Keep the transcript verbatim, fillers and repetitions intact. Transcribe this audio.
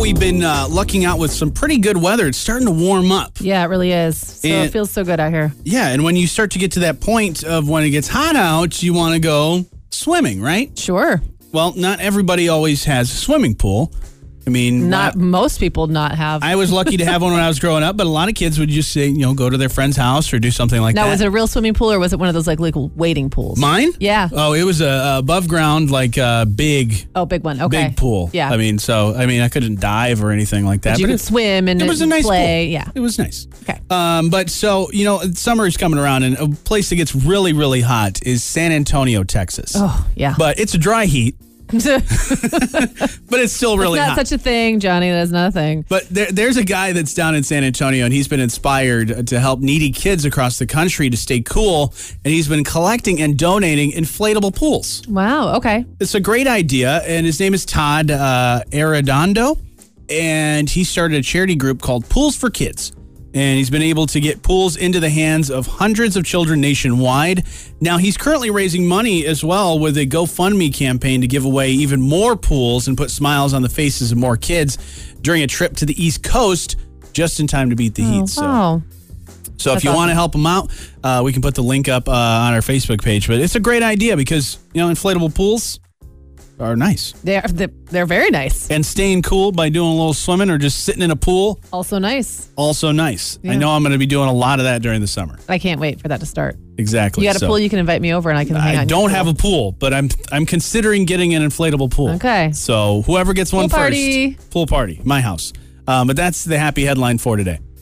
we've been uh, lucking out with some pretty good weather. It's starting to warm up. Yeah, it really is. So And- it feels so good out here. Yeah, and when you start to get to that point of when it gets hot out, you want to go swimming, right? Sure. Well, not everybody always has a swimming pool. I mean, Not I, most people not have. I was lucky to have one when I was growing up, but a lot of kids would just say, you know, go to their friend's house or do something like now, that. was it a real swimming pool or was it one of those like little wading pools? Mine? Yeah. Oh, it was a, a above ground, like a big, Oh, big one. Okay. big pool. Yeah. I mean, so I mean, I couldn't dive or anything like that. But you could it, swim and it was a nice play. pool. Yeah. It was nice. Okay. Um, but so you know, summer is coming around, and a place that gets really, really hot is San Antonio, Texas. Oh, yeah. But it's a dry heat, it's but it's still really not hot. such a thing, Johnny. That's not a thing. But there, there's a guy that's down in San Antonio, and he's been inspired to help needy kids across the country to stay cool. And he's been collecting and donating inflatable pools. Wow. Okay. It's a great idea, and his name is Todd uh, Arredondo, and he started a charity group called Pools for Kids. And he's been able to get pools into the hands of hundreds of children nationwide. Now, he's currently raising money as well with a GoFundMe campaign to give away even more pools and put smiles on the faces of more kids during a trip to the East Coast just in time to beat the Oh, heat. So, wow. so if That's you want to awesome. help him out, uh, we can put the link up uh, on our Facebook page. But it's a great idea because, you know, inflatable pools are nice. They're, they're they're very nice. And staying cool by doing a little swimming or just sitting in a pool, Also nice. also nice. I Yeah. know I'm going to be doing a lot of that during the summer. I can't wait for that to start. Exactly. You got a So, pool, you can invite me over and I can hang out. I in your don't pool. have a pool, but I'm I'm considering getting an inflatable pool. Okay. So whoever gets one Pool party. first, pool party, my house. Um, but that's the happy headline for today.